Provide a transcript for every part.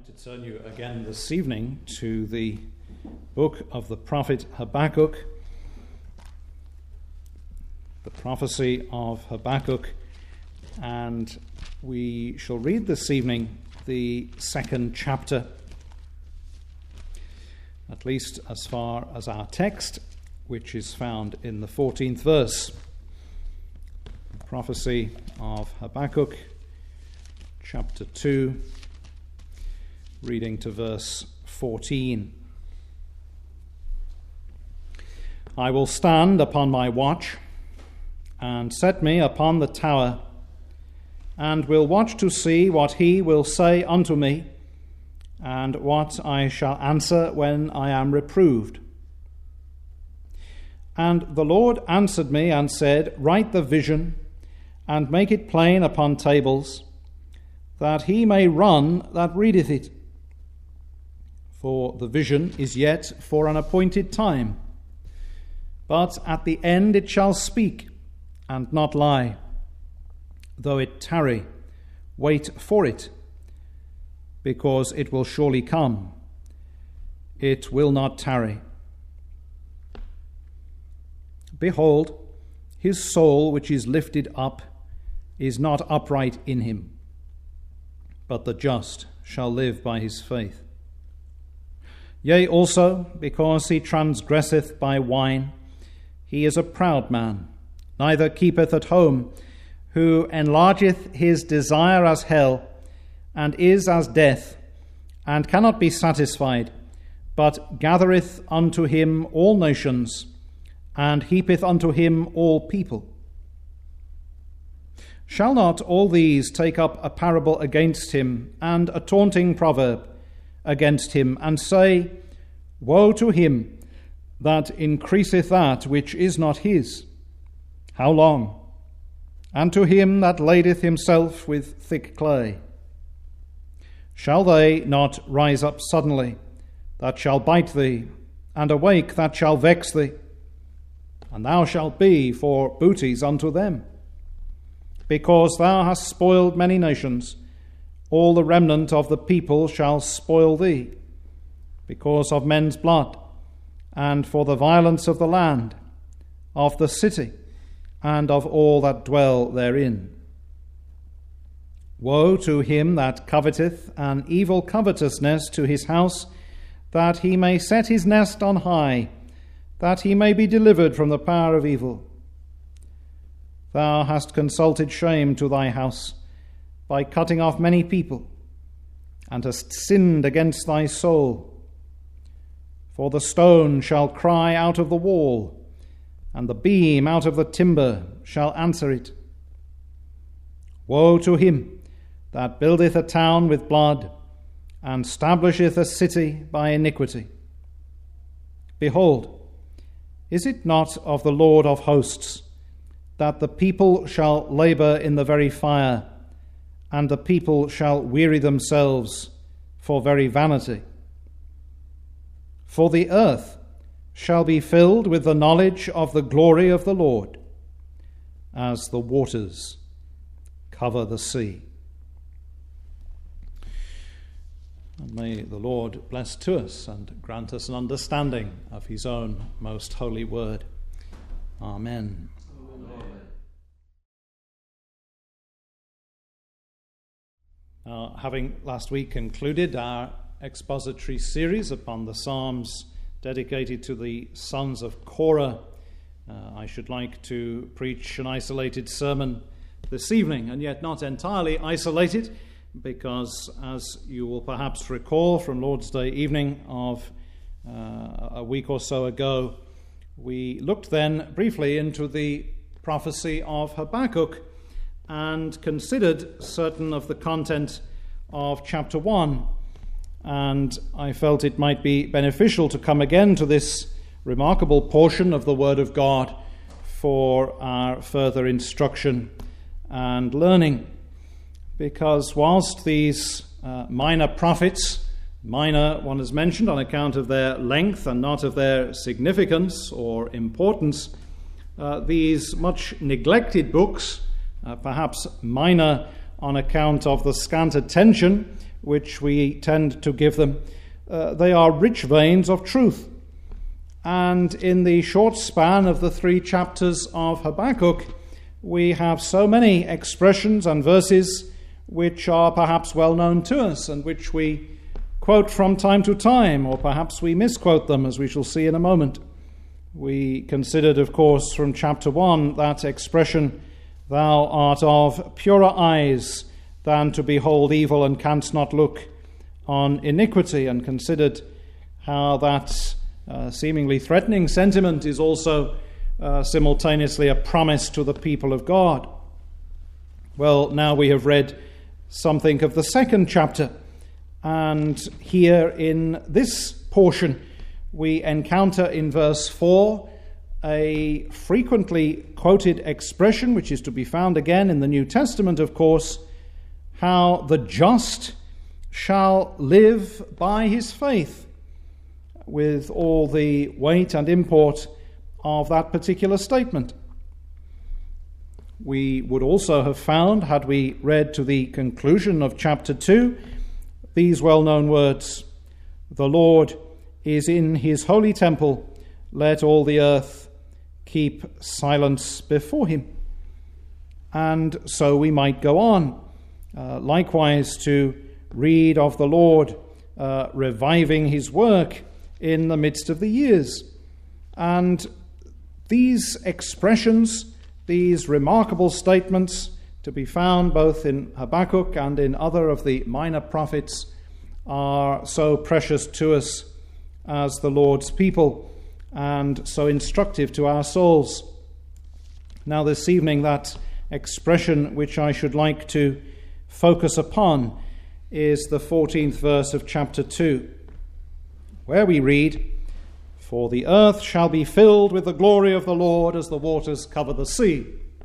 To turn you again this evening to the book of the prophet Habakkuk, the prophecy of Habakkuk, and we shall read this evening the second chapter, at least as far as our text, which is found in the 14th verse. The prophecy of Habakkuk, chapter 2, reading to verse 14. I will stand upon my watch, and set me upon the tower, and will watch to see what he will say unto me, and what I shall answer when I am reproved. And the Lord answered me and said, Write the vision, and make it plain upon tables, that he may run that readeth it. For the vision is yet for an appointed time, but at the end it shall speak, and not lie. Though it tarry, wait for it, because it will surely come. It will not tarry. Behold, his soul which is lifted up is not upright in him, but the just shall live by his faith. Yea, also, because he transgresseth by wine, he is a proud man, neither keepeth at home, who enlargeth his desire as hell, and is as death, and cannot be satisfied, but gathereth unto him all nations, and heapeth unto him all people. Shall not all these take up a parable against him, and a taunting proverb against him, and say, Woe to him that increaseth that which is not his? How long? And to him that ladeth himself with thick clay. Shall they not rise up suddenly, that shall bite thee, and awake that shall vex thee? And thou shalt be for booties unto them. Because thou hast spoiled many nations, all the remnant of the people shall spoil thee, because of men's blood, and for the violence of the land, of the city, and of all that dwell therein. Woe to him that coveteth an evil covetousness to his house, that he may set his nest on high, that he may be delivered from the power of evil. Thou hast consulted shame to thy house, by cutting off many people, and hast sinned against thy soul. For the stone shall cry out of the wall, and the beam out of the timber shall answer it. Woe to him that buildeth a town with blood, and stablisheth a city by iniquity. Behold, is it not of the Lord of hosts, that the people shall labour in the very fire, and the people shall weary themselves for very vanity? For the earth shall be filled with the knowledge of the glory of the Lord, as the waters cover the sea. And may the Lord bless to us and grant us an understanding of his own most holy word. Amen. Having last week concluded our expository series upon the Psalms dedicated to the sons of Korah, I should like to preach an isolated sermon this evening, and yet not entirely isolated, because as you will perhaps recall from Lord's Day evening of a week or so ago, we looked then briefly into the prophecy of Habakkuk and considered certain of the content of chapter 1. And I felt it might be beneficial to come again to this remarkable portion of the Word of God for our further instruction and learning. Because whilst these minor prophets, minor, one has mentioned, on account of their length and not of their significance or importance, these much neglected books, perhaps minor on account of the scant attention which we tend to give them, they are rich veins of truth. And in the short span of the 3 chapters of Habakkuk, we have so many expressions and verses which are perhaps well known to us and which we quote from time to time, or perhaps we misquote them, as we shall see in a moment. We considered, of course, from chapter 1 that expression, "Thou art of purer eyes than to behold evil and canst not look on iniquity," and considered how that seemingly threatening sentiment is also simultaneously a promise to the people of God. Well, now we have read something of the 2nd chapter, and here in this portion we encounter in verse 4 a frequently quoted expression, which is to be found again in the New Testament, of course, how the just shall live by his faith, with all the weight and import of that particular statement. We would also have found, had we read to the conclusion of chapter 2, these well-known words, "The Lord is in his holy temple, let all the earth keep silence before him." And so we might go on, likewise to read of the Lord reviving his work in the midst of the years. And these expressions, these remarkable statements, to be found both in Habakkuk and in other of the minor prophets, are so precious to us as the Lord's people and so instructive to our souls. Now this evening, that expression which I should like to focus upon is the 14th verse of chapter 2, where we read, "For the earth shall be filled with the glory of the Lord as the waters cover the sea."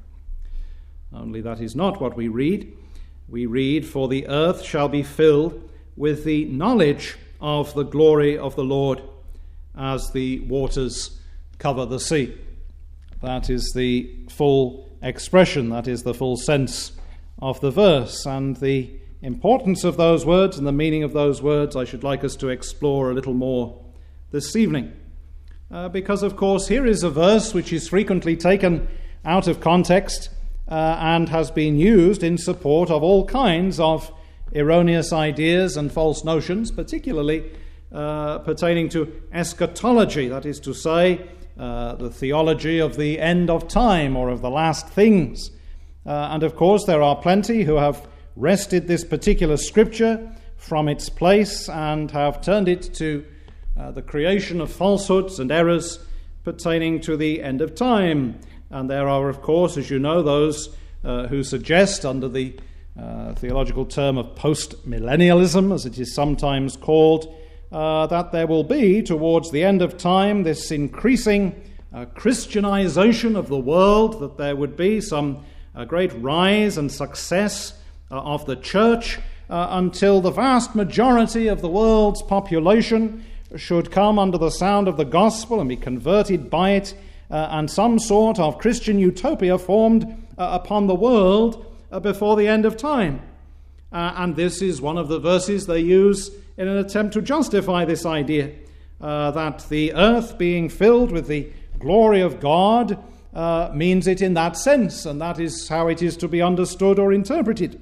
Only that is not what we read. We read, "For the earth shall be filled with the knowledge of the glory of the Lord as the waters cover the sea." That is the full expression, that is the full sense of the verse. And the importance of those words and the meaning of those words I should like us to explore a little more this evening. Because, of course, here is a verse which is frequently taken out of context and has been used in support of all kinds of erroneous ideas and false notions, particularly pertaining to eschatology, that is to say, the theology of the end of time or of the last things. And of course there are plenty who have wrested this particular scripture from its place and have turned it to the creation of falsehoods and errors pertaining to the end of time. And there are, of course, as you know, those who suggest, under the theological term of post-millennialism, as it is sometimes called, that there will be, towards the end of time, this increasing Christianization of the world, that there would be some great rise and success of the church until the vast majority of the world's population should come under the sound of the gospel and be converted by it, and some sort of Christian utopia formed upon the world before the end of time. And this is one of the verses they use in an attempt to justify this idea, that the earth being filled with the glory of God means it in that sense, and that is how it is to be understood or interpreted.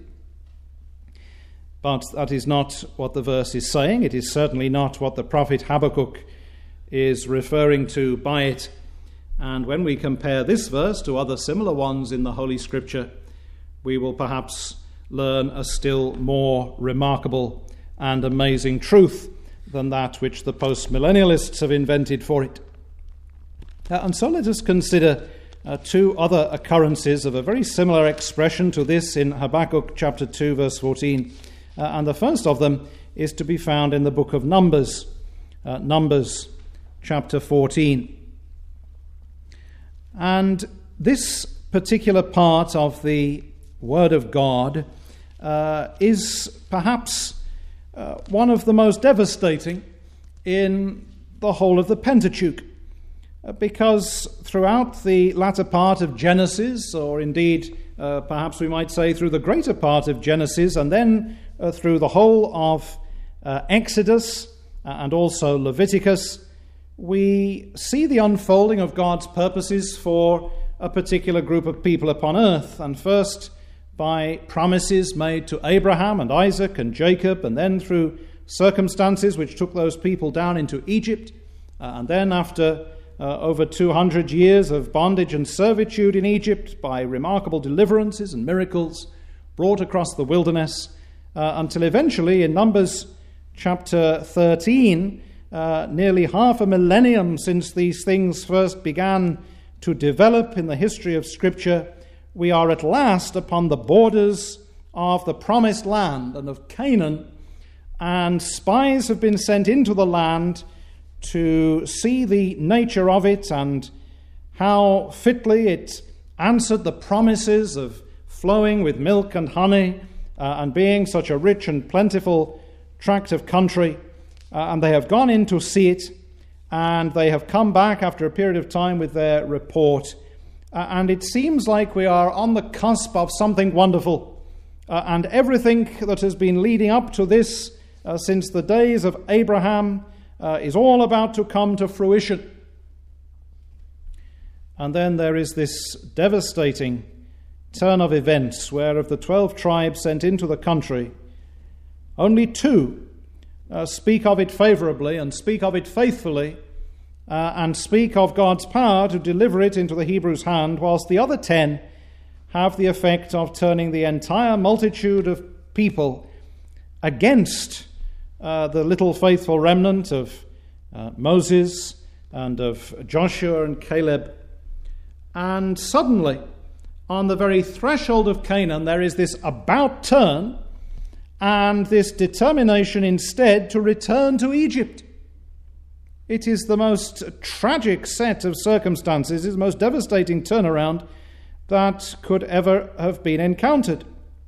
But that is not what the verse is saying. It is certainly not what the prophet Habakkuk is referring to by it. And when we compare this verse to other similar ones in the Holy Scripture, we will perhaps learn a still more remarkable and amazing truth than that which the post-millennialists have invented for it. And so let us consider two other occurrences of a very similar expression to this in Habakkuk chapter 2, verse 14. And the first of them is to be found in the book of Numbers, Numbers chapter 14. And this particular part of the Word of God is perhaps one of the most devastating in the whole of the Pentateuch, because throughout the latter part of Genesis, or indeed perhaps we might say through the greater part of Genesis, and then through the whole of Exodus and also Leviticus, we see the unfolding of God's purposes for a particular group of people upon earth. And first by promises made to Abraham and Isaac and Jacob, and then through circumstances which took those people down into Egypt, and then after over 200 years of bondage and servitude in Egypt, by remarkable deliverances and miracles brought across the wilderness, until eventually in Numbers chapter 13, nearly half a millennium since these things first began to develop in the history of Scripture, we are at last upon the borders of the promised land and of Canaan, and spies have been sent into the land to see the nature of it and how fitly it answered the promises of flowing with milk and honey and being such a rich and plentiful tract of country. And they have gone in to see it, and they have come back after a period of time with their report. And it seems like we are on the cusp of something wonderful. And everything that has been leading up to this since the days of Abraham is all about to come to fruition. And then there is this devastating turn of events where of the 12 tribes sent into the country, only 2 speak of it favorably and speak of it faithfully and speak of God's power to deliver it into the Hebrews' hand, whilst the other 10 have the effect of turning the entire multitude of people against the little faithful remnant of Moses and of Joshua and Caleb. And suddenly, on the very threshold of Canaan, there is this about turn and this determination instead to return to Egypt. It is the most tragic set of circumstances, it's the most devastating turnaround that could ever have been encountered.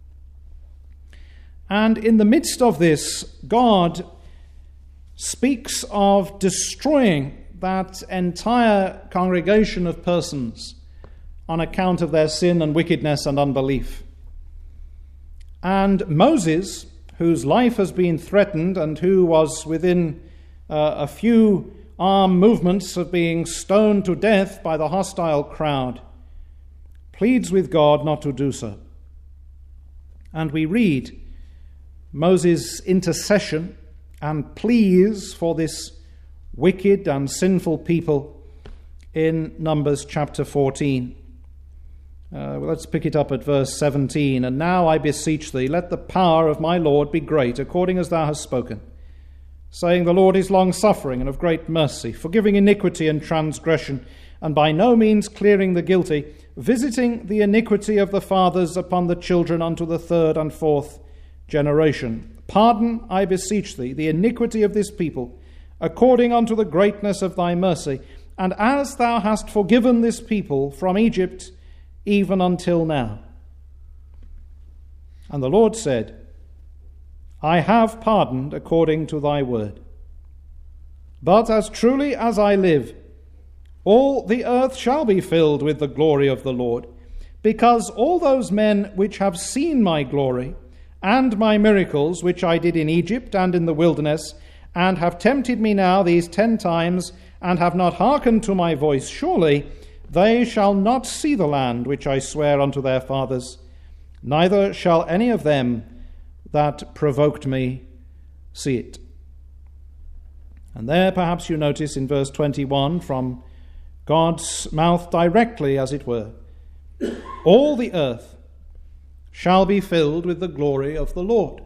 And in the midst of this, God speaks of destroying that entire congregation of persons on account of their sin and wickedness and unbelief. And Moses, whose life has been threatened and who was within a few arm movements of being stoned to death by the hostile crowd, pleads with God not to do so. And we read Moses' intercession and pleas for this wicked and sinful people in Numbers chapter 14. Let's pick it up at verse 17. And now I beseech thee, let the power of my Lord be great, according as thou hast spoken, saying, the Lord is long-suffering and of great mercy, forgiving iniquity and transgression, and by no means clearing the guilty, visiting the iniquity of the fathers upon the children unto the 3rd and 4th generation. Pardon, I beseech thee, the iniquity of this people, according unto the greatness of thy mercy, and as thou hast forgiven this people from Egypt, even until now. And the Lord said, I have pardoned according to thy word. But as truly as I live, all the earth shall be filled with the glory of the Lord, because all those men which have seen my glory and my miracles which I did in Egypt and in the wilderness, and have tempted me now these 10 times, and have not hearkened to my voice, surely they shall not see the land which I swear unto their fathers, neither shall any of them that provoked me see it. And there perhaps you notice in verse 21 from God's mouth directly, as it were, all the earth shall be filled with the glory of the Lord.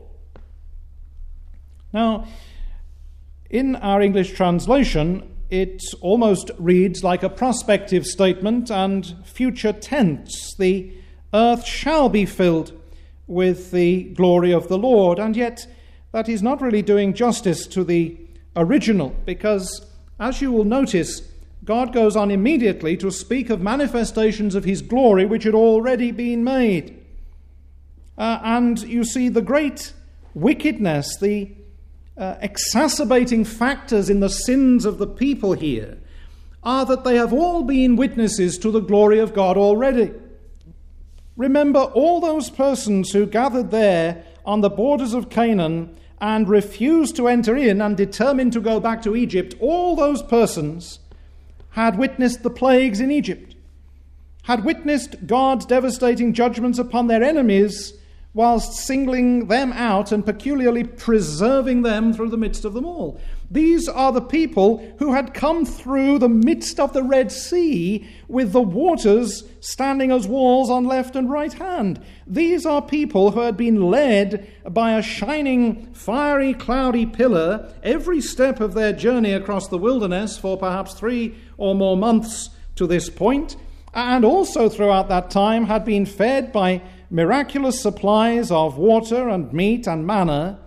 Now, in our English translation, it almost reads like a prospective statement and future tense. The earth shall be filled with the glory of the Lord. And yet that is not really doing justice to the original, because as you will notice, God goes on immediately to speak of manifestations of his glory which had already been made. And you see the great wickedness, the exacerbating factors in the sins of the people here are that they have all been witnesses to the glory of God already. Remember all those persons who gathered there on the borders of Canaan and refused to enter in and determined to go back to Egypt. All those persons had witnessed the plagues in Egypt, had witnessed God's devastating judgments upon their enemies, whilst singling them out and peculiarly preserving them through the midst of them all. These are the people who had come through the midst of the Red Sea with the waters standing as walls on left and right hand. These are people who had been led by a shining, fiery, cloudy pillar every step of their journey across the wilderness for perhaps 3 or more months to this point, and also throughout that time had been fed by miraculous supplies of water and meat and manna,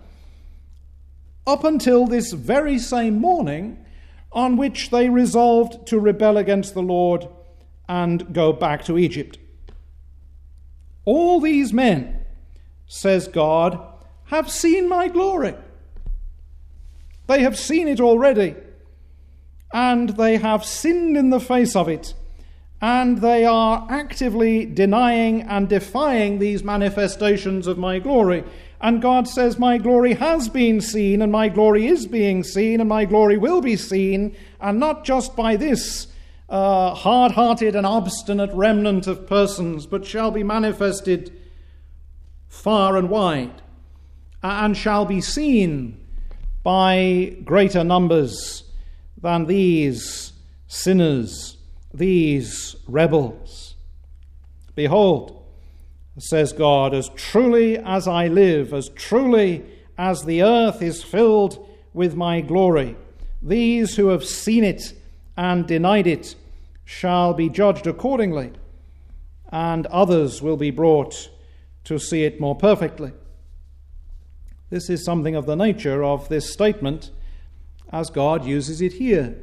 up until this very same morning on which they resolved to rebel against the Lord and go back to Egypt. All these men, says God, have seen my glory. They have seen it already, and they have sinned in the face of it, and they are actively denying and defying these manifestations of my glory. And God says, my glory has been seen, and my glory is being seen, and my glory will be seen, and not just by this hard-hearted and obstinate remnant of persons, but shall be manifested far and wide, and shall be seen by greater numbers than these sinners, these rebels. Behold, says God, as truly as I live, as truly as the earth is filled with my glory, these who have seen it and denied it shall be judged accordingly, and others will be brought to see it more perfectly. This is something of the nature of this statement as God uses it here.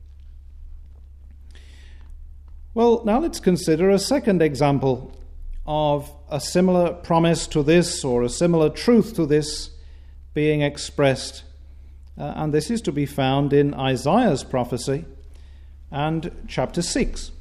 Well, now let's consider a second example of a similar promise to this, or a similar truth to this, being expressed. And this is to be found in Isaiah's prophecy and chapter 6.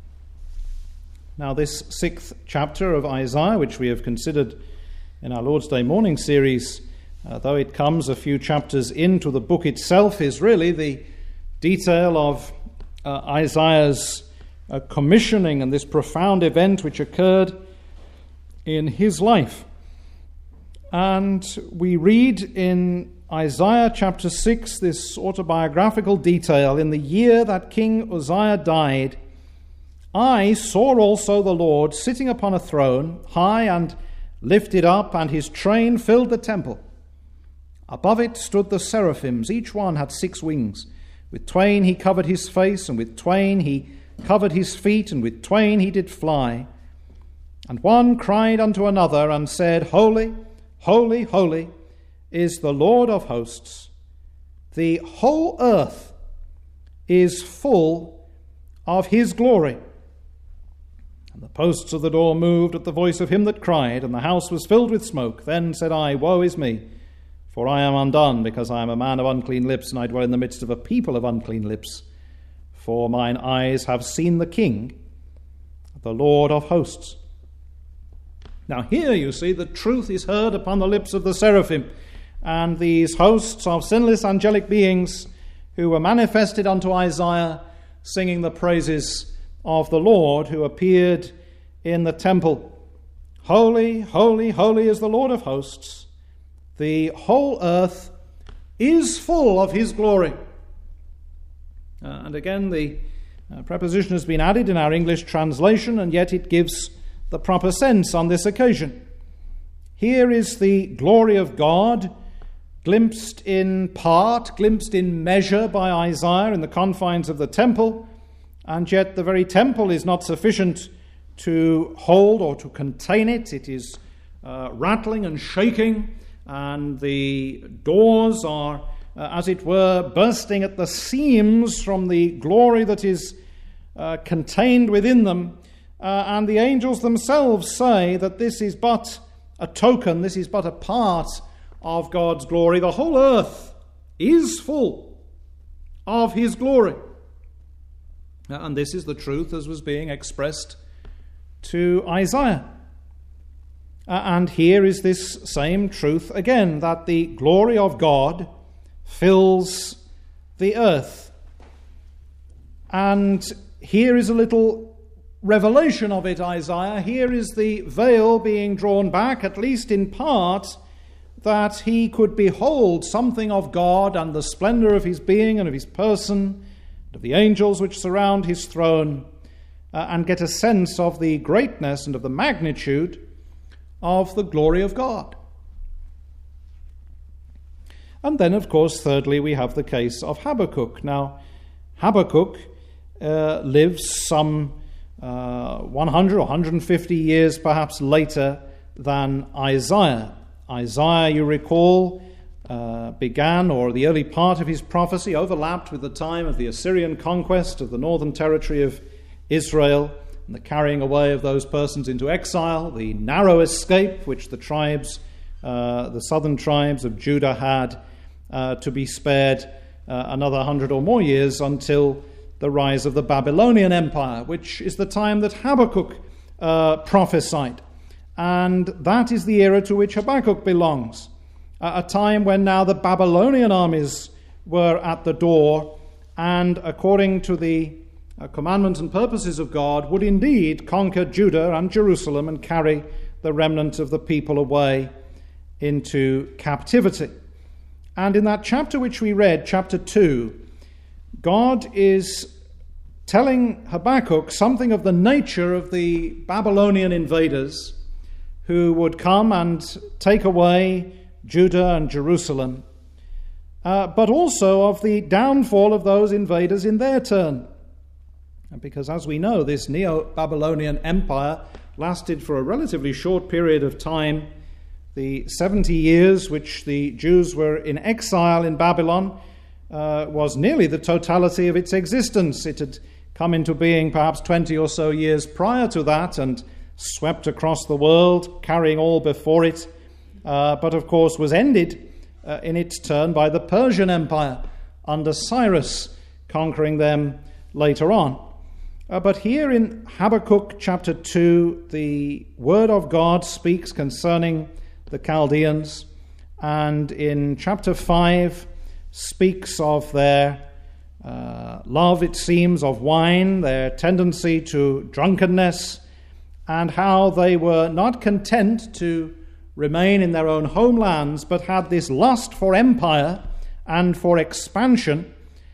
Now, this 6th chapter of Isaiah, which we have considered in our Lord's Day morning series, though it comes a few chapters into the book itself, is really the detail of Isaiah's commissioning and this profound event which occurred in his life. And we read in Isaiah chapter 6 this autobiographical detail: in the year that King Uzziah died, I saw also the Lord sitting upon a throne, high and lifted up, and his train filled the temple. Above it stood the seraphims, each one had 6 wings. With twain he covered his face, and with twain he covered his feet, and with twain he did fly. And one cried unto another and said, Holy, holy, holy is the Lord of hosts. The whole earth is full of his glory. And the posts of the door moved at the voice of him that cried, and the house was filled with smoke. Then said I, Woe is me, for I am undone, because I am a man of unclean lips, and I dwell in the midst of a people of unclean lips. For mine eyes have seen the King, the Lord of hosts. Now here you see the truth is heard upon the lips of the seraphim, and these hosts of sinless angelic beings who were manifested unto Isaiah, singing the praises of the Lord who appeared in the temple. Holy, holy, holy is the Lord of hosts. The whole earth is full of his glory. And again, the preposition has been added in our English translation, and yet it gives the proper sense on this occasion. Here is the glory of God, glimpsed in part, glimpsed in measure by Isaiah in the confines of the temple, and yet the very temple is not sufficient to hold or to contain it. It is rattling and shaking, and the doors are, as it were, bursting at the seams from the glory that is contained within them. And the angels themselves say that this is but a token, this is but a part of God's glory. The whole earth is full of his glory. And this is the truth as was being expressed to Isaiah. And here is this same truth again, that the glory of God fills the earth. And here is a little revelation of it, Isaiah. Here is the veil being drawn back, at least in part, that he could behold something of God and the splendor of his being and of his person, and of the angels which surround his throne, and get a sense of the greatness and of the magnitude of the glory of God. And then, of course, thirdly, we have the case of Habakkuk. Now, Habakkuk lives some 100 or 150 years perhaps later than Isaiah. Isaiah, you recall, began, or the early part of his prophecy overlapped with the time of the Assyrian conquest of the northern territory of Israel and the carrying away of those persons into exile, the narrow escape which the tribes, the southern tribes of Judah had, to be spared another 100 or more years until the rise of the Babylonian Empire, which is the time that Habakkuk prophesied. And that is the era to which Habakkuk belongs, a time when now the Babylonian armies were at the door and, according to the commandments and purposes of God, would indeed conquer Judah and Jerusalem and carry the remnant of the people away into captivity. And in that chapter which we read, chapter 2, God is telling Habakkuk something of the nature of the Babylonian invaders who would come and take away Judah and Jerusalem, but also of the downfall of those invaders in their turn. Because as we know, this Neo-Babylonian Empire lasted for a relatively short period of time. The 70 years which the Jews were in exile in Babylon was nearly the totality of its existence. It had come into being perhaps 20 or so years prior to that and swept across the world, carrying all before it, but of course was ended in its turn by the Persian Empire under Cyrus, conquering them later on. But here in Habakkuk chapter 2, the word of God speaks concerning the Chaldeans, and in chapter 5 speaks of their love, it seems, of wine, their tendency to drunkenness, and how they were not content to remain in their own homelands, but had this lust for empire and for expansion,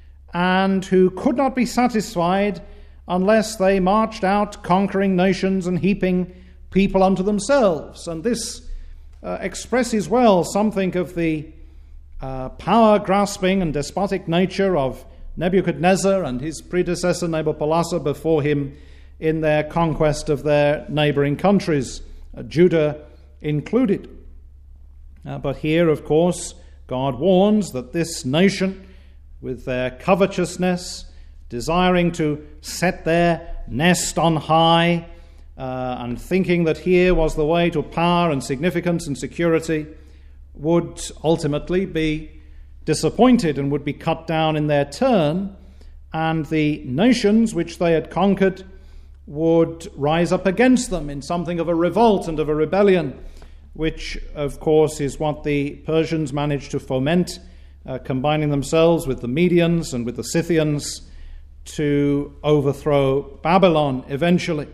and who could not be satisfied unless they marched out conquering nations and heaping people unto themselves. And this expresses well something of the power-grasping and despotic nature of Nebuchadnezzar and his predecessor Nabopolassar before him in their conquest of their neighboring countries, Judah included. But here, of course, God warns that this nation, with their covetousness, desiring to set their nest on high, and thinking that here was the way to power and significance and security, would ultimately be disappointed and would be cut down in their turn, and the nations which they had conquered would rise up against them in something of a revolt and of a rebellion, which, of course, is what the Persians managed to foment, combining themselves with the Medians and with the Scythians to overthrow Babylon eventually.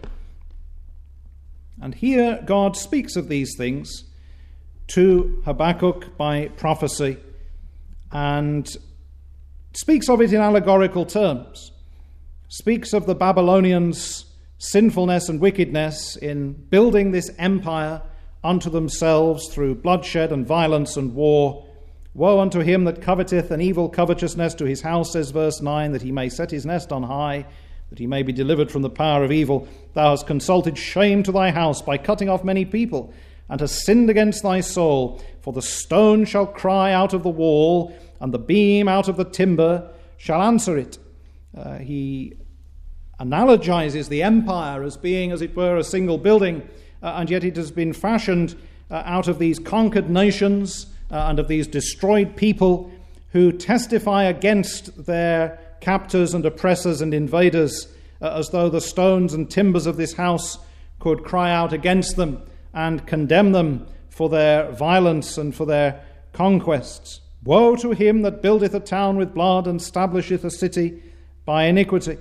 And here God speaks of these things to Habakkuk by prophecy and speaks of it in allegorical terms, speaks of the Babylonians' sinfulness and wickedness in building this empire unto themselves through bloodshed and violence and war. Woe unto him that coveteth an evil covetousness to his house, says verse 9, that he may set his nest on high, that he may be delivered from the power of evil. Thou hast consulted shame to thy house by cutting off many people, and hast sinned against thy soul. For the stone shall cry out of the wall, and the beam out of the timber shall answer it. He analogizes the empire as being, as it were, a single building, and yet it has been fashioned out of these conquered nations and of these destroyed people who testify against their captors and oppressors and invaders, as though the stones and timbers of this house could cry out against them and condemn them for their violence and for their conquests. Woe to him that buildeth a town with blood and establisheth a city by iniquity.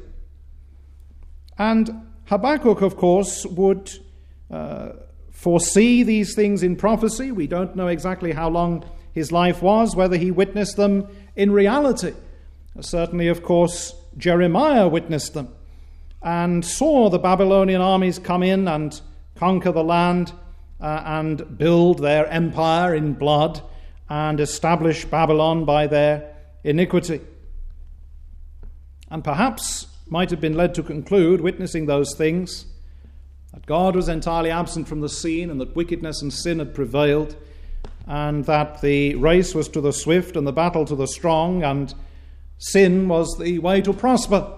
And Habakkuk, of course, would foresee these things in prophecy. We don't know exactly how long his life was, whether he witnessed them in reality. Certainly, of course, Jeremiah witnessed them and saw the Babylonian armies come in and conquer the land and build their empire in blood and establish Babylon by their iniquity. And perhaps might have been led to conclude, witnessing those things, that God was entirely absent from the scene and that wickedness and sin had prevailed, and that the race was to the swift and the battle to the strong, and sin was the way to prosper.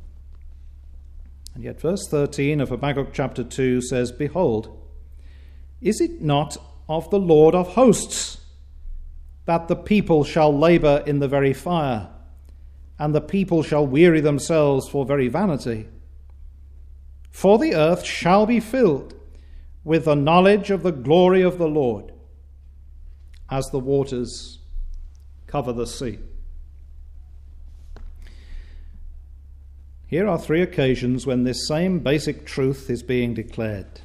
And yet verse 13 of Habakkuk chapter 2 says, Behold, is it not of the Lord of hosts that the people shall labour in the very fire, and the people shall weary themselves for very vanity? For the earth shall be filled with the knowledge of the glory of the Lord, as the waters cover the sea. Here are three occasions when this same basic truth is being declared.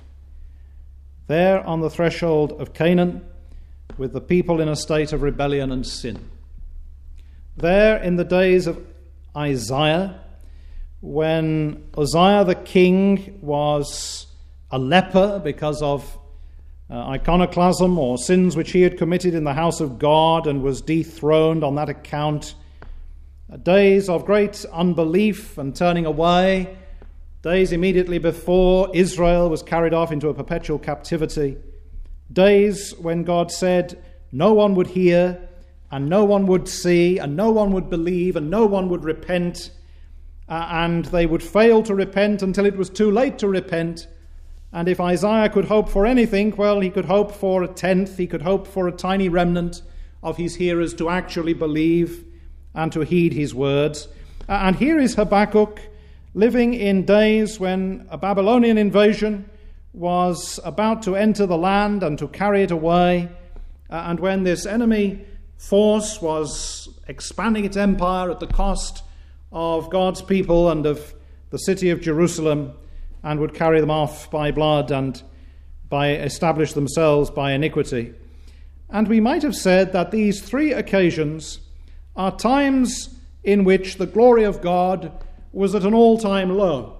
There on the threshold of Canaan, with the people in a state of rebellion and sin. There in the days of Isaiah, when Uzziah the king was a leper because of iconoclasm or sins which he had committed in the house of God and was dethroned on that account. Days of great unbelief and turning away. Days immediately before Israel was carried off into a perpetual captivity. Days when God said no one would hear and no one would see and no one would believe and no one would repent, and they would fail to repent until it was too late to repent. And if Isaiah could hope for anything, well, he could hope for a tenth, he could hope for a tiny remnant of his hearers to actually believe and to heed his words. And here is Habakkuk living in days when a Babylonian invasion was about to enter the land and to carry it away, and when this enemy force was expanding its empire at the cost of God's people and of the city of Jerusalem, and would carry them off by blood and by establish themselves by iniquity. And we might have said that these three occasions are times in which the glory of God was at an all-time low.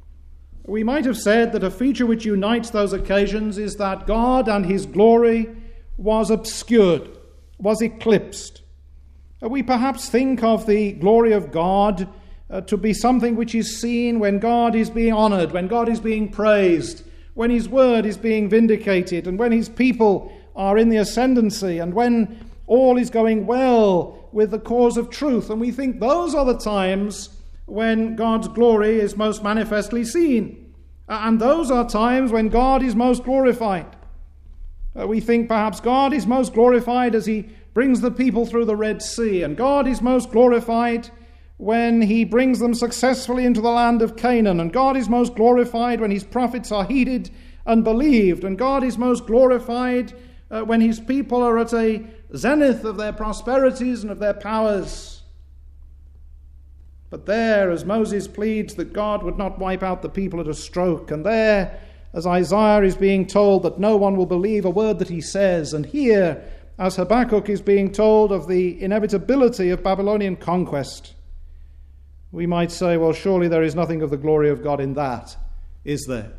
We might have said that a feature which unites those occasions is that God and his glory was obscured, was eclipsed. We perhaps think of the glory of God to be something which is seen when God is being honored, when God is being praised, when his word is being vindicated, and when his people are in the ascendancy, and when all is going well with the cause of truth. And we think those are the times when God's glory is most manifestly seen. And those are times when God is most glorified. We think perhaps God is most glorified as he brings the people through the Red Sea, and God is most glorified when he brings them successfully into the land of Canaan, and God is most glorified when his prophets are heeded and believed, and God is most glorified when his people are at a zenith of their prosperities and of their powers. But there, as Moses pleads that God would not wipe out the people at a stroke, and there, as Isaiah is being told that no one will believe a word that he says, and here, as Habakkuk is being told of the inevitability of Babylonian conquest, we might say, well, surely there is nothing of the glory of God in that, is there?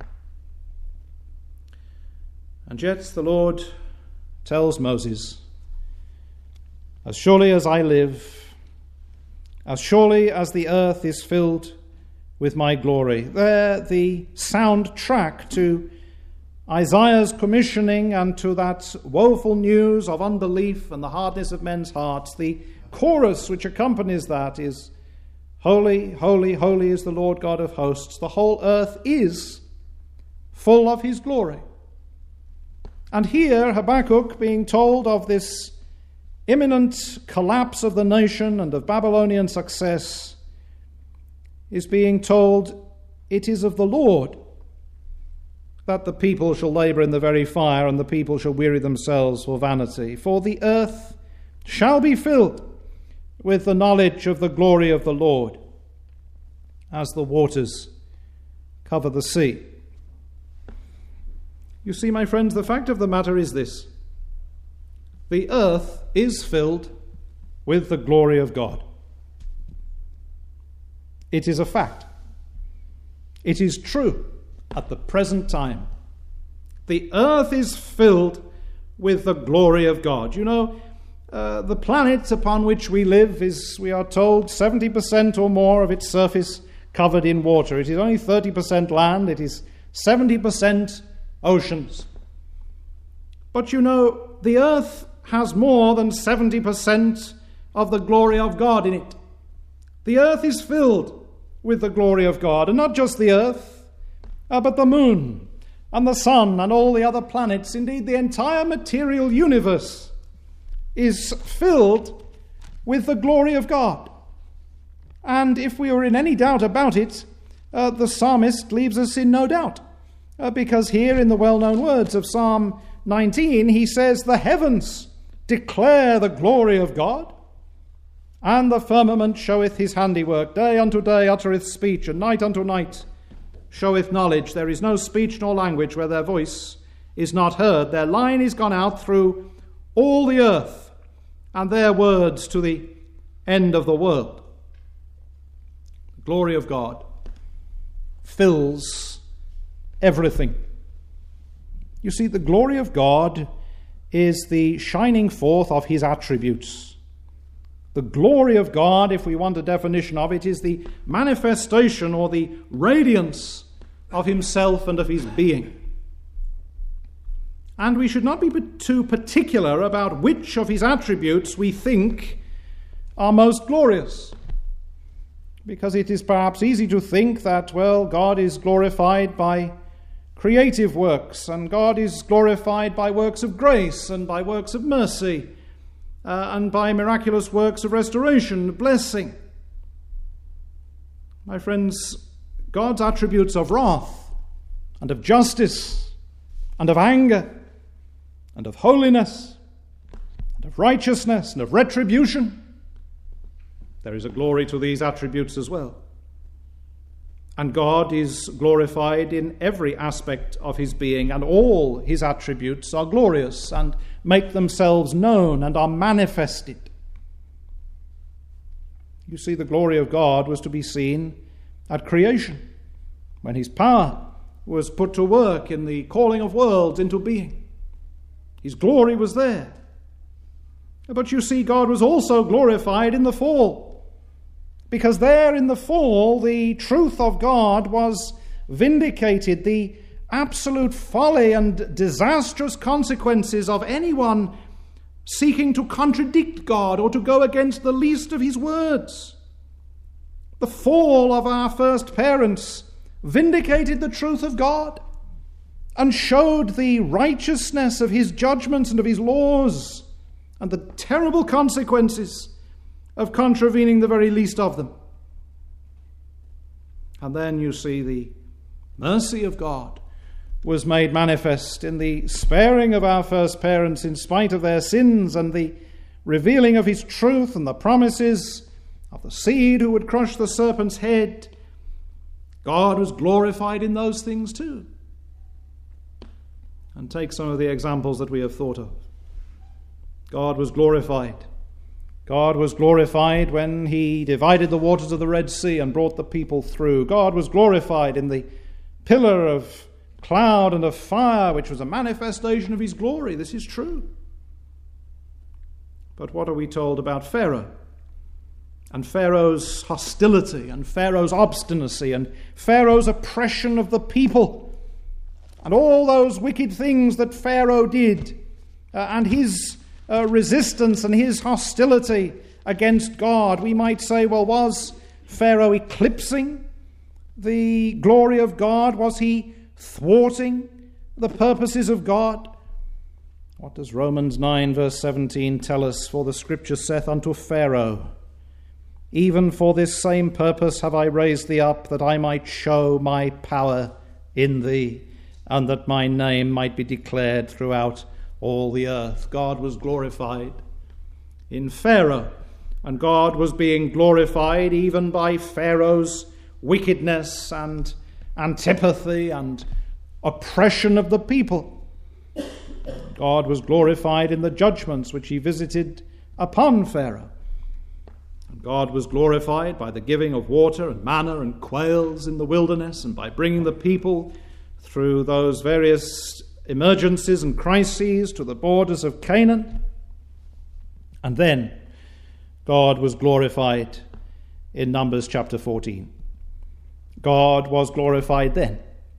And yet the Lord tells Moses, as surely as I live, as surely as the earth is filled with my glory. There, the soundtrack to Isaiah's commissioning and to that woeful news of unbelief and the hardness of men's hearts, the chorus which accompanies that is, Holy, holy, holy is the Lord God of hosts. The whole earth is full of his glory. And here Habakkuk, being told of this imminent collapse of the nation and of Babylonian success, is being told it is of the Lord. that the people shall labour in the very fire, and the people shall weary themselves for vanity. For the earth shall be filled with the knowledge of the glory of the Lord, as the waters cover the sea. You see, my friends, the fact of the matter is this: the earth is filled with the glory of God. It is a fact. It is true at the present time. The earth is filled with the glory of God. You know, the planet upon which we live is, we are told, 70% or more of its surface covered in water. It is only 30% land. It is 70% oceans. But you know, the earth has more than 70% of the glory of God in it. The earth is filled with the glory of God, and not just the earth, but the moon and the sun and all the other planets. Indeed, the entire material universe is filled with the glory of God. And if we are in any doubt about it, the psalmist leaves us in no doubt. Because here in the well-known words of Psalm 19, he says, "The heavens declare the glory of God, and the firmament showeth his handiwork. Day unto day uttereth speech, and night unto night showeth knowledge. There is no speech nor language where their voice is not heard. Their line is gone out through all the earth, and their words to the end of the world." The glory of God fills everything. You see, the glory of God is the shining forth of his attributes. The glory of God, if we want a definition of it, is the manifestation or the radiance of himself and of his being. And we should not be too particular about which of his attributes we think are most glorious. Because it is perhaps easy to think that, well, God is glorified by creative works, and God is glorified by works of grace and by works of mercy, and by miraculous works of restoration, blessing. My friends, God's attributes of wrath and of justice and of anger and of holiness and of righteousness and of retribution, there is a glory to these attributes as well. And God is glorified in every aspect of his being, and all his attributes are glorious and make themselves known and are manifested. You see, the glory of God was to be seen at creation, when his power was put to work in the calling of worlds into being. His glory was there. But you see, God was also glorified in the fall, because there in the fall, the truth of God was vindicated. The absolute folly and disastrous consequences of anyone seeking to contradict God or to go against the least of his words. The fall of our first parents vindicated the truth of God and showed the righteousness of his judgments and of his laws and the terrible consequences of contravening the very least of them. And then you see the mercy of God was made manifest in the sparing of our first parents in spite of their sins, and the revealing of his truth and the promises of the seed who would crush the serpent's head. God was glorified in those things too. And take some of the examples that we have thought of. God was glorified. God was glorified when he divided the waters of the Red Sea and brought the people through. God was glorified in the pillar of cloud and of fire, which was a manifestation of his glory. This is true. But what are we told about Pharaoh? And Pharaoh's hostility, and Pharaoh's obstinacy, and Pharaoh's oppression of the people, and all those wicked things that Pharaoh did, and his resistance and his hostility against God. We might say, well, was Pharaoh eclipsing the glory of God? Was he thwarting the purposes of God? What does Romans 9 verse 17 tell us? For the scripture saith unto Pharaoh, even for this same purpose have I raised thee up, that I might show my power in thee, and that my name might be declared throughout all the earth. God was glorified in Pharaoh, and God was being glorified even by Pharaoh's wickedness and antipathy and oppression of the people. God was glorified in the judgments which he visited upon Pharaoh. And God was glorified by the giving of water and manna and quails in the wilderness, and by bringing the people through those various emergencies and crises to the borders of Canaan. And then God was glorified in Numbers chapter 14. God was glorified then.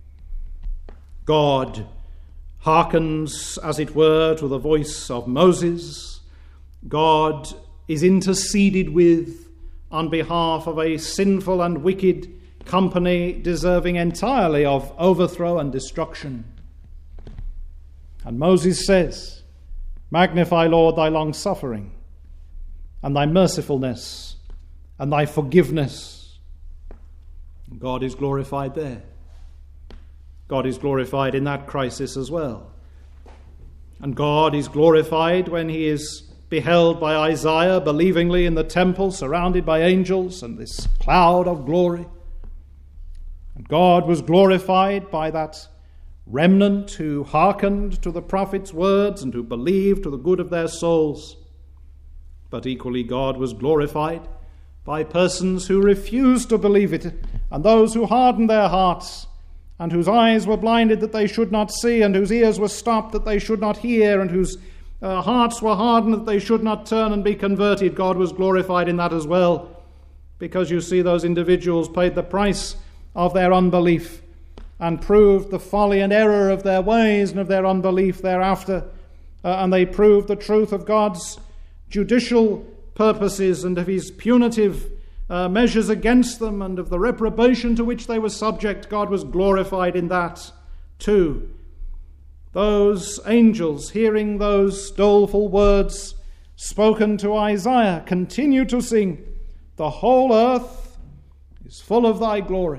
God hearkens, as it were, to the voice of Moses. God is interceded with on behalf of a sinful and wicked company deserving entirely of overthrow and destruction. And Moses says, "Magnify, Lord, thy long-suffering, and thy mercifulness, and thy forgiveness." And God is glorified there. God is glorified in that crisis as well. And God is glorified when he is beheld by Isaiah believingly in the temple, surrounded by angels and this cloud of glory. And God was glorified by that remnant who hearkened to the prophet's words and who believed to the good of their souls. But equally, God was glorified by persons who refused to believe it, and those who hardened their hearts, and whose eyes were blinded that they should not see, and whose ears were stopped that they should not hear, and whose hearts were hardened that they should not turn and be converted. God was glorified in that as well, because you see, those individuals paid the price of their unbelief and proved the folly and error of their ways and of their unbelief thereafter, and they proved the truth of God's judicial purposes and of his punitive measures against them and of the reprobation to which they were subject. God was glorified in that too. Those angels, hearing those doleful words spoken to Isaiah, continue to sing, "The whole earth is full of thy glory."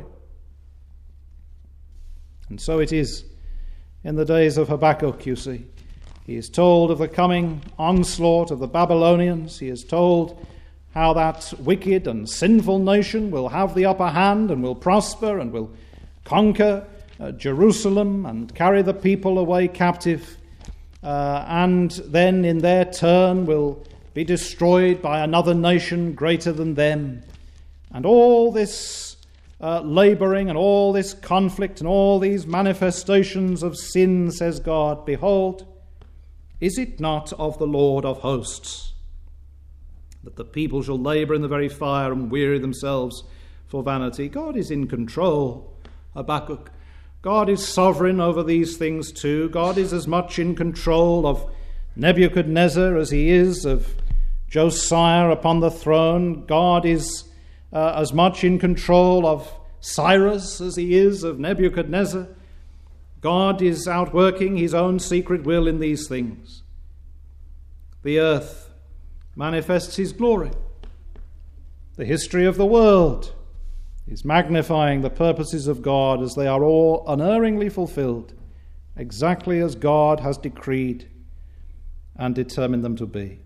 And so it is in the days of Habakkuk, you see. He is told of the coming onslaught of the Babylonians. He is told how that wicked and sinful nation will have the upper hand and will prosper and will conquer Jerusalem and carry the people away captive, and then in their turn will be destroyed by another nation greater than them. And all this laboring and all this conflict and all these manifestations of sin, says God, behold, is it not of the Lord of hosts that the people shall labor in the very fire and weary themselves for vanity? God is in control, Habakkuk. God is sovereign over these things too. God is as much in control of Nebuchadnezzar as he is of Josiah upon the throne. God is as much in control of Cyrus as he is of Nebuchadnezzar. God is outworking his own secret will in these things. The earth manifests his glory. The history of the world is magnifying the purposes of God as they are all unerringly fulfilled, exactly as God has decreed and determined them to be.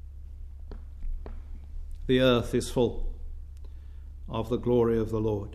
The earth is full of the glory of the Lord.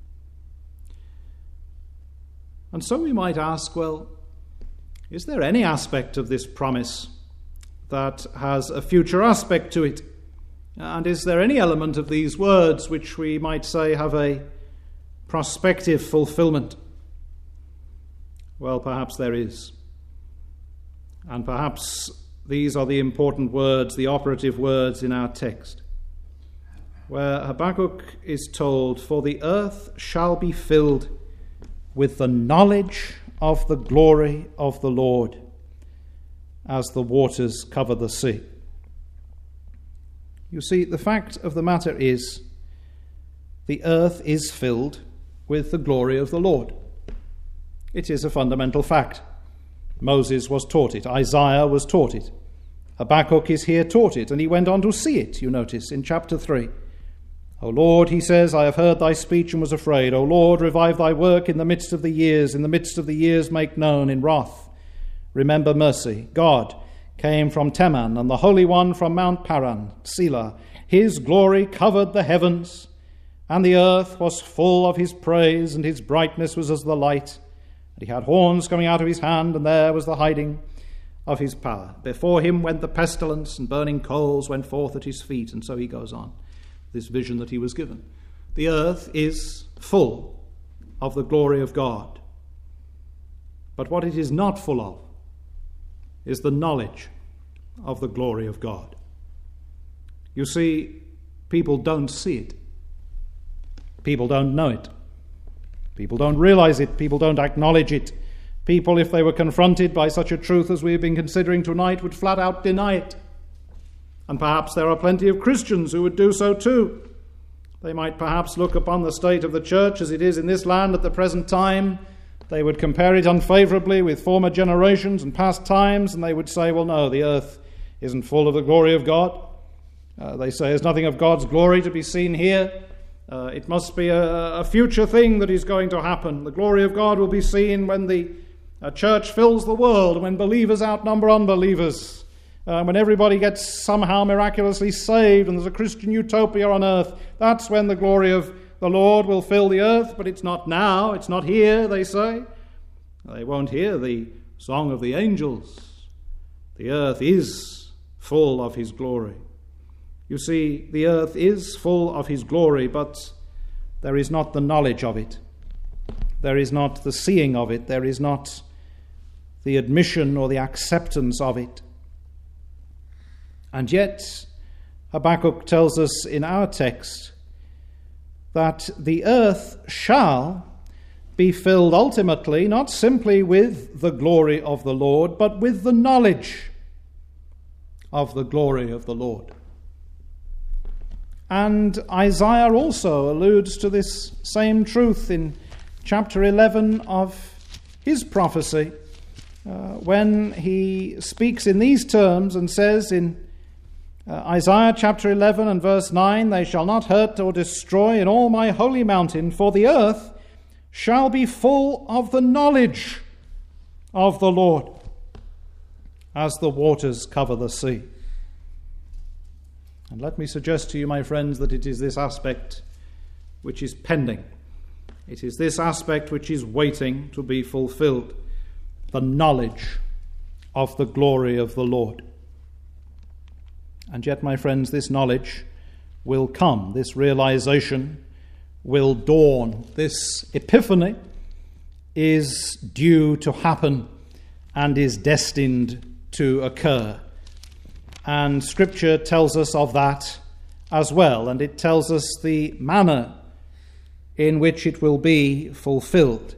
And so we might ask, well, is there any aspect of this promise that has a future aspect to it? And is there any element of these words which we might say have a prospective fulfillment? Well, perhaps there is. And perhaps these are the important words, the operative words in our text, where Habakkuk is told, "For the earth shall be filled with the knowledge of the glory of the Lord, as the waters cover the sea." You see, the fact of the matter is, the earth is filled with the glory of the Lord. It is a fundamental fact. Moses was taught it. Isaiah was taught it. Habakkuk is here taught it, and he went on to see it, you notice, in chapter 3. O Lord, he says, I have heard thy speech and was afraid. O Lord, revive thy work in the midst of the years. In the midst of the years make known in wrath. Remember mercy. God came from Teman, and the Holy One from Mount Paran, Selah. His glory covered the heavens, and the earth was full of his praise, and his brightness was as the light. And he had horns coming out of his hand, and there was the hiding of his power. Before him went the pestilence, and burning coals went forth at his feet. And so he goes on, this vision that he was given. The earth is full of the glory of God. But what it is not full of is the knowledge of the glory of God. You see, people don't see it. People don't know it. People don't realize it. People don't acknowledge it. People, if they were confronted by such a truth as we've been considering tonight, would flat out deny it. And perhaps there are plenty of Christians who would do so too. They might perhaps look upon the state of the church as it is in this land at the present time. They would compare it unfavorably with former generations and past times, and they would say, well, no, the earth isn't full of the glory of God. They say there's nothing of God's glory to be seen here. It must be a future thing that is going to happen. The glory of God will be seen when the church fills the world, when believers outnumber unbelievers, when everybody gets somehow miraculously saved and there's a Christian utopia on earth. That's when the glory of the Lord will fill the earth, but it's not now, it's not here, they say. They won't hear the song of the angels. The earth is full of his glory. You see, the earth is full of his glory, but there is not the knowledge of it. There is not the seeing of it. There is not the admission or the acceptance of it. And yet, Habakkuk tells us in our text that the earth shall be filled ultimately, not simply with the glory of the Lord, but with the knowledge of the glory of the Lord. And Isaiah also alludes to this same truth in chapter 11 of his prophecy, when he speaks in these terms and says in Isaiah chapter 11 and verse 9, they shall not hurt or destroy in all my holy mountain, for the earth shall be full of the knowledge of the Lord, as the waters cover the sea. And let me suggest to you, my friends, that it is this aspect which is pending. It is this aspect which is waiting to be fulfilled, the knowledge of the glory of the Lord. And yet, my friends, this knowledge will come, this realization will dawn, this epiphany is due to happen and is destined to occur. And Scripture tells us of that as well, and it tells us the manner in which it will be fulfilled.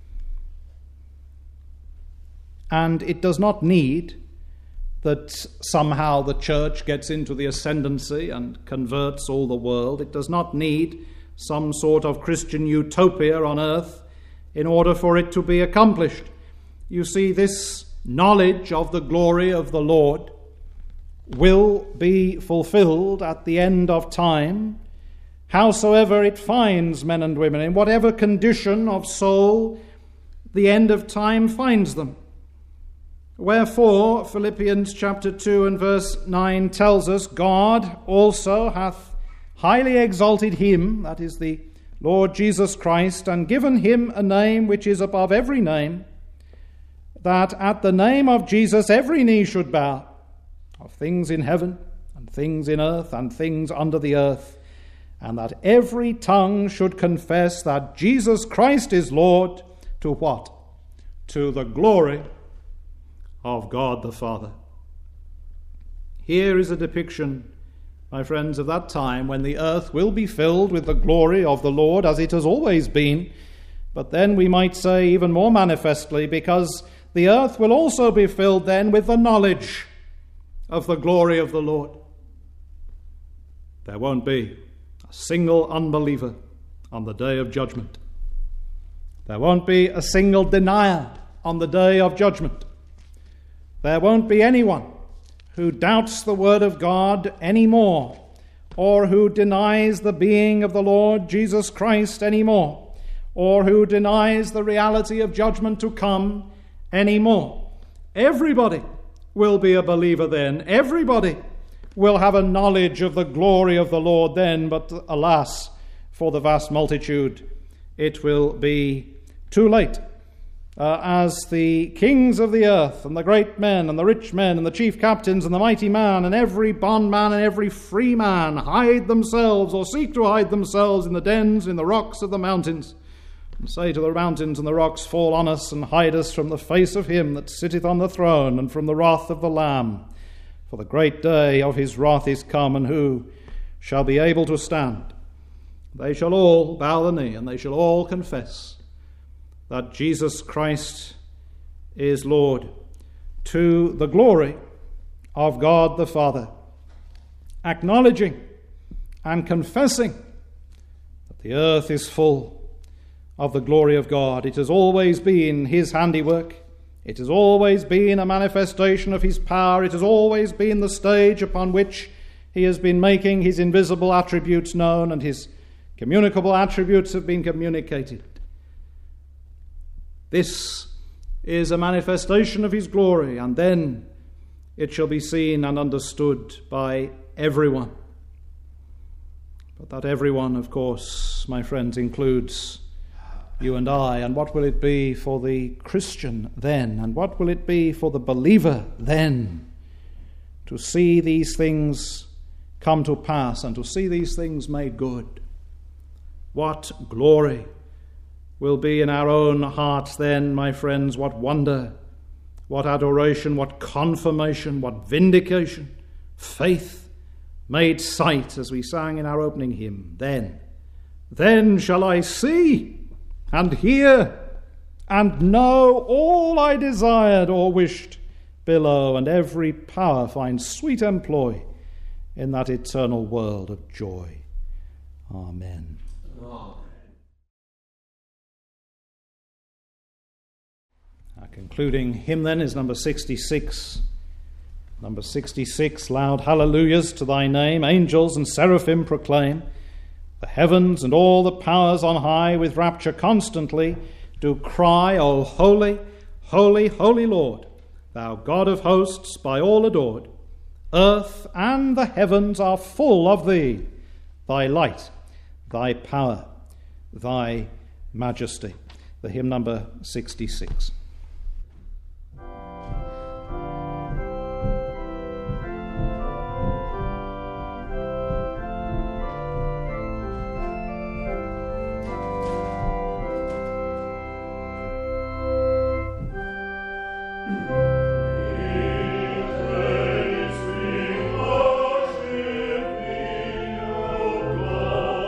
And it does not need that somehow the church gets into the ascendancy and converts all the world. It does not need some sort of Christian utopia on earth in order for it to be accomplished. You see, this knowledge of the glory of the Lord will be fulfilled at the end of time, howsoever it finds men and women, in whatever condition of soul the end of time finds them. Wherefore, Philippians chapter 2 and verse 9 tells us, God also hath highly exalted him, that is the Lord Jesus Christ, and given him a name which is above every name, that at the name of Jesus every knee should bow, of things in heaven and things in earth and things under the earth, and that every tongue should confess that Jesus Christ is Lord, to what? To the glory of God the Father. Here is a depiction, my friends, of that time when the earth will be filled with the glory of the Lord, as it has always been, but then we might say even more manifestly, because the earth will also be filled then with the knowledge of the glory of the Lord. There won't be a single unbeliever on the day of judgment. There won't be a single denier on the day of judgment. There won't be anyone who doubts the word of God any more, or who denies the being of the Lord Jesus Christ anymore, or who denies the reality of judgment to come anymore. Everybody will be a believer then. Everybody will have a knowledge of the glory of the Lord then, but alas, for the vast multitude, it will be too late. As the kings of the earth, and the great men, and the rich men, and the chief captains, and the mighty man, and every bondman, and every free man hide themselves, or seek to hide themselves in the dens, in the rocks of the mountains, and say to the mountains and the rocks, fall on us, and hide us from the face of him that sitteth on the throne, and from the wrath of the Lamb. For the great day of his wrath is come, and who shall be able to stand? They shall all bow the knee, and they shall all confess that Jesus Christ is Lord, to the glory of God the Father, acknowledging and confessing that the earth is full of the glory of God. It has always been his handiwork. It has always been a manifestation of his power. It has always been the stage upon which he has been making his invisible attributes known, and his communicable attributes have been communicated. This is a manifestation of his glory, and then it shall be seen and understood by everyone. But that everyone, of course, my friends, includes you and I. And what will it be for the Christian then? And what will it be for the believer then? To see these things come to pass and to see these things made good. What glory will be in our own hearts then, my friends. What wonder, what adoration, what confirmation, what vindication, faith made sight, as we sang in our opening hymn. Then shall I see and hear and know all I desired or wished below, and every power find sweet employ in that eternal world of joy. Amen. Our concluding hymn then is number 66. Number 66, loud hallelujahs to thy name, angels and seraphim proclaim. The heavens and all the powers on high with rapture constantly do cry, O holy, holy, holy Lord, thou God of hosts, by all adored. Earth and the heavens are full of thee, thy light, thy power, thy majesty. The hymn number 66.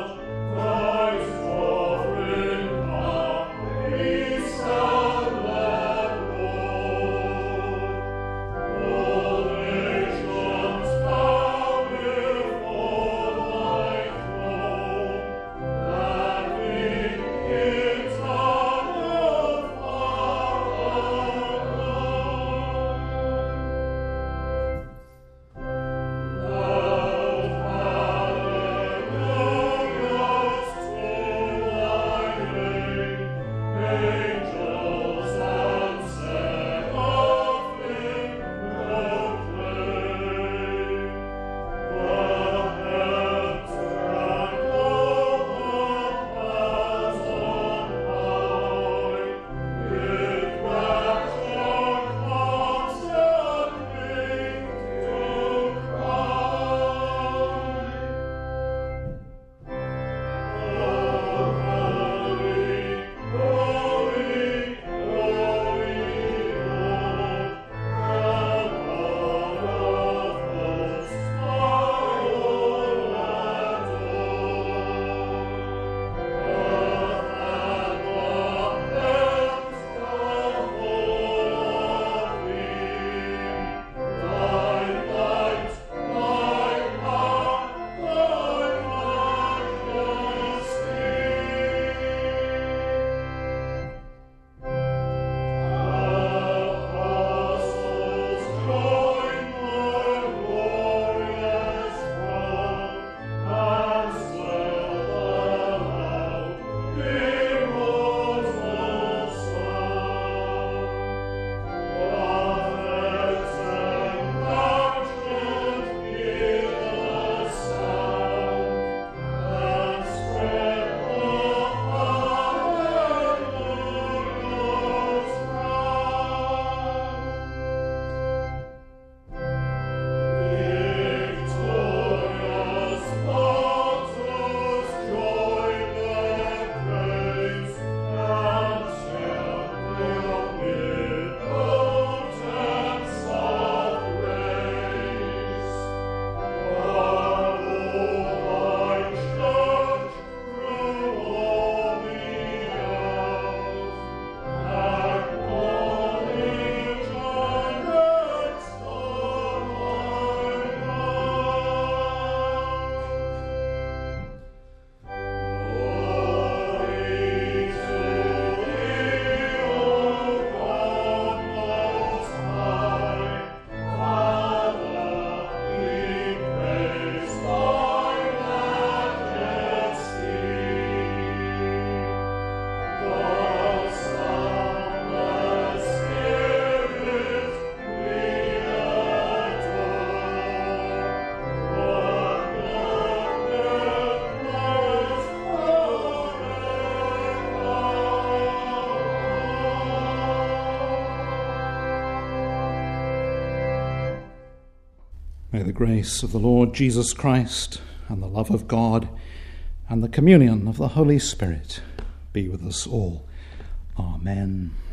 Love May the grace of the Lord Jesus Christ and the love of God and the communion of the Holy Spirit be with us all. Amen.